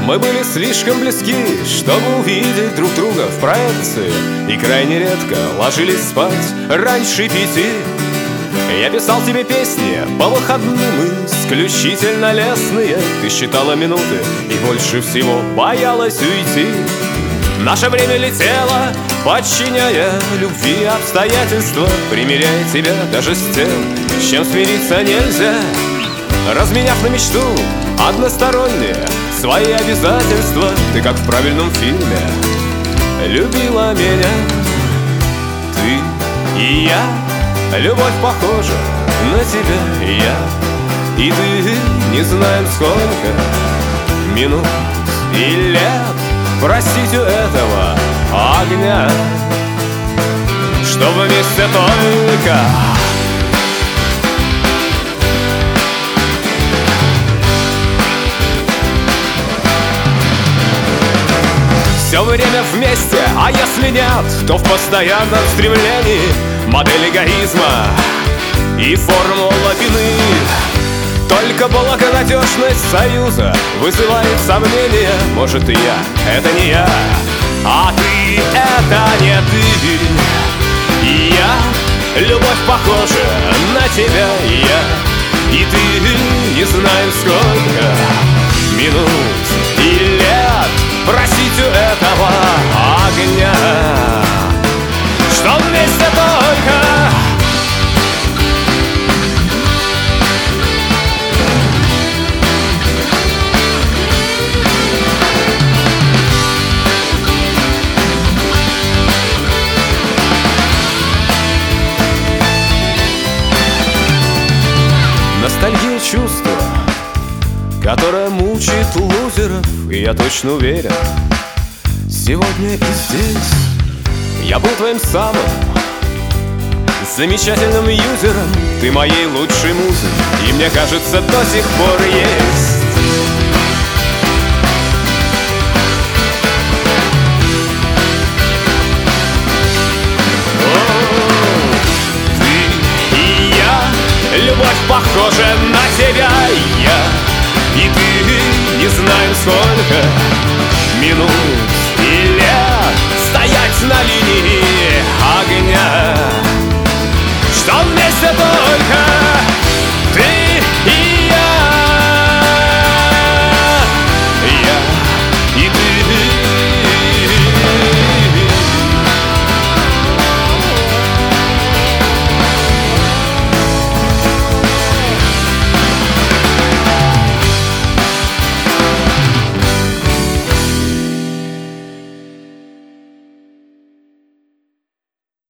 Мы были слишком близки, чтобы увидеть друг друга в проекции, и крайне редко ложились спать раньше 5. Я писал тебе песни по выходным, исключительно лестные. Ты считала минуты и больше всего боялась уйти. Наше время летело, подчиняя любви и обстоятельства, примиряя тебя даже с тем, с чем смириться нельзя. Разменяв на мечту односторонние свои обязательства, ты, как в правильном фильме, любила меня. Ты и я, любовь похожа на тебя и я, и ты, не знаем сколько минут и лет просить у этого огня, что вместе только все время вместе, а если нет, то в постоянном стремлении. Модель эгоизма и формула вины. Только благонадежность союза вызывает сомнения. Может, и я — это не я, а ты — это не ты. И я, любовь похожа на тебя и я, и ты, не знаем сколько минут и лет просить у этого огня, что вместе только ностальгия чувства, которое мучает лузеров. И я точно уверен, сегодня и здесь я был твоим самым замечательным юзером. Ты моей лучшей музой, и мне кажется, до сих пор есть. Ты и я, любовь похожа на тебя и я, и ты, не знаем сколько минут и лет стоять на линии огня, что вместе